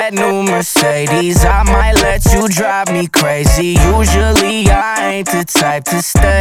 that new Mercedes, I might let you drive me crazy. Usually I ain't the type to stay,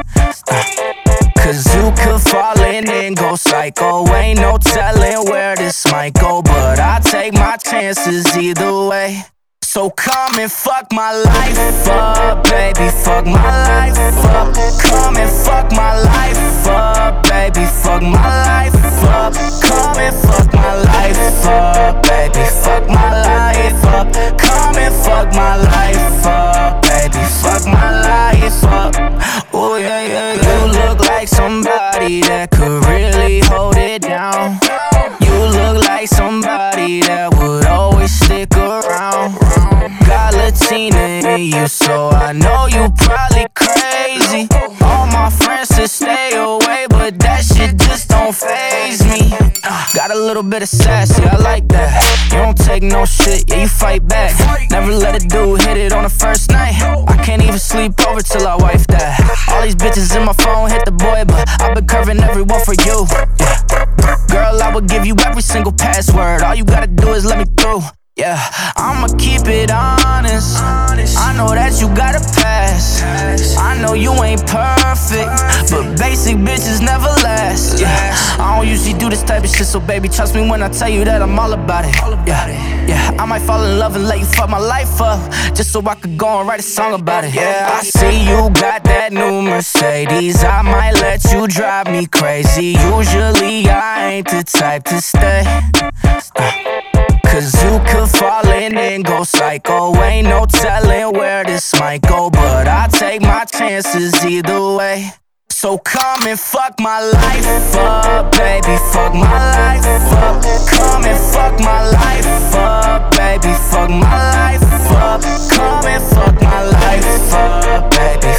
cause you could fall in and go psycho. Ain't no telling where this might go, but I take my chances either way. So come and fuck my life up, baby, fuck my life up. Come and fuck my life up, baby, fuck my life up. Come and fuck my life up, baby, fuck my life up. Come and fuck my life up, baby, fuck my life up. Oh yeah, yeah, yeah. You look like somebody that could really hold it down. You look like somebody that would always stick around. Got Latina in you, so I know you probably crazy. All my friends to stay away, but that shit just don't faze me. Got a little bit of sassy, I like that. You don't take no shit, yeah, you fight back. Never let a dude hit it on the first night. I can't even sleep over till I wife that. All these bitches in my phone hit the boy, but I've been curving everyone for you, yeah. Girl, I would give you every single password. All you gotta do is let me through. Yeah, I'ma keep it honest. I know that you got a pass. I know you ain't perfect, but basic bitches never last. Yeah, I don't usually do this type of shit, so baby, trust me when I tell you that I'm all about it. Yeah, I might fall in love and let you fuck my life up, just so I could go and write a song about it. Yeah, I see you got that new Mercedes, I might let you drive me crazy. Usually I ain't the type to stay, cause you could fall in and go psycho. Ain't no telling where this might go, but I take my chances either way. So come and fuck my life up, baby, fuck my life up. Come and fuck my life up, baby, fuck my life up. Come and fuck my life up, baby,